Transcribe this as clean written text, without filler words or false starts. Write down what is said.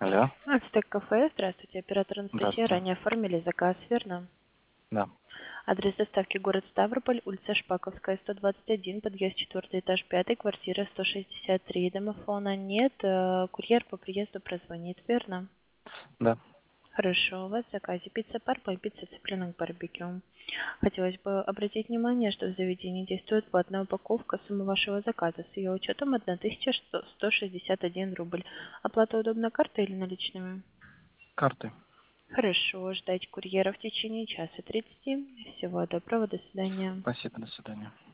Алло, Ацтек кафе, здравствуйте, оператор Анастасия, здравствуйте. ранее оформили заказ, верно? Да, Адрес доставки город Ставрополь, улица Шпаковская, 121, подъезд 4 этаж 5, квартира 163. Домофона нет, курьер по приезду прозвонит, верно? да. Хорошо, у вас в заказе пицца парма и пицца цыпленок барбекю. Хотелось бы обратить внимание, что в заведении действует платная упаковка суммы вашего заказа с ее учетом 1161 рубль. Оплата удобна картой или наличными? Карты. Хорошо, ждать курьера в течение часа 30. Всего доброго, до свидания. Спасибо, до свидания.